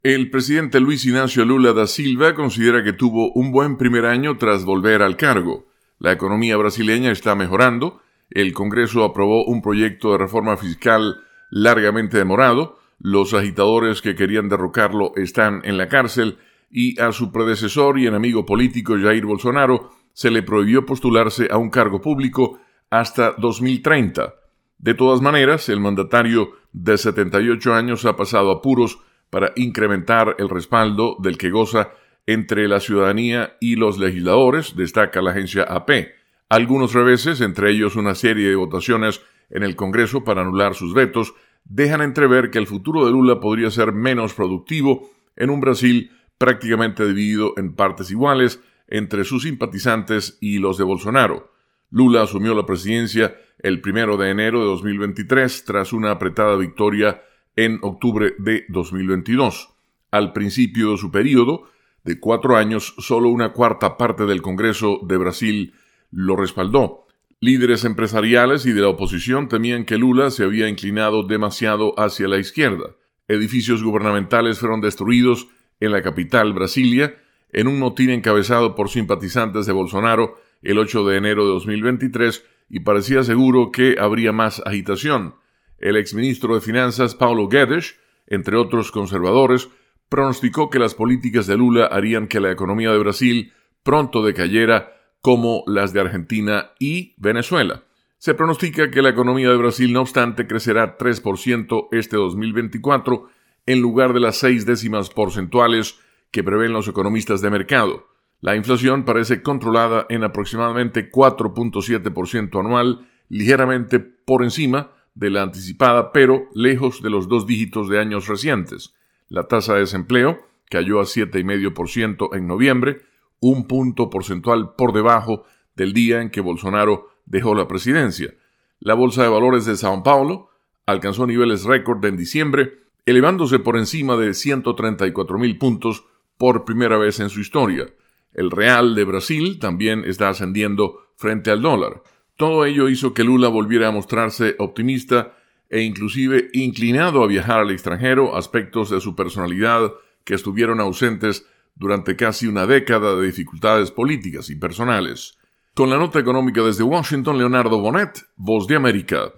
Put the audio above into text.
El presidente Luiz Inácio Lula da Silva considera que tuvo un buen primer año tras volver al cargo. La economía brasileña está mejorando, el Congreso aprobó un proyecto de reforma fiscal largamente demorado, los agitadores que querían derrocarlo están en la cárcel y a su predecesor y enemigo político Jair Bolsonaro se le prohibió postularse a un cargo público hasta 2030. De todas maneras, el mandatario de 78 años ha pasado apuros para incrementar el respaldo del que goza entre la ciudadanía y los legisladores, destaca la agencia AP. Algunos reveses, entre ellos una serie de votaciones en el Congreso para anular sus vetos, dejan entrever que el futuro de Lula podría ser menos productivo en un Brasil prácticamente dividido en partes iguales entre sus simpatizantes y los de Bolsonaro. Lula asumió la presidencia el 1 de enero de 2023 tras una apretada victoria en octubre de 2022. Al principio de su periodo, de 4 años, solo una cuarta parte del Congreso de Brasil lo respaldó. Líderes empresariales y de la oposición temían que Lula se había inclinado demasiado hacia la izquierda. Edificios gubernamentales fueron destruidos en la capital, Brasilia, en un motín encabezado por simpatizantes de Bolsonaro el 8 de enero de 2023 y parecía seguro que habría más agitación. El exministro de Finanzas, Paulo Guedes, entre otros conservadores, pronosticó que las políticas de Lula harían que la economía de Brasil pronto decayera como las de Argentina y Venezuela. Se pronostica que la economía de Brasil, no obstante, crecerá 3% este 2024 en lugar de las 6 décimas porcentuales que prevén los economistas de mercado. La inflación parece controlada en aproximadamente 4.7% anual, ligeramente por encima de la anticipada, pero lejos de los 2 dígitos de años recientes. La tasa de desempleo cayó a 7,5% en noviembre, un punto porcentual por debajo del día en que Bolsonaro dejó la presidencia. La Bolsa de Valores de São Paulo alcanzó niveles récord en diciembre, elevándose por encima de 134,000 puntos por primera vez en su historia. El real de Brasil también está ascendiendo frente al dólar. Todo ello hizo que Lula volviera a mostrarse optimista e inclusive inclinado a viajar al extranjero, aspectos de su personalidad que estuvieron ausentes durante casi una década de dificultades políticas y personales. Con la nota económica desde Washington, Leonardo Bonet, Voz de América.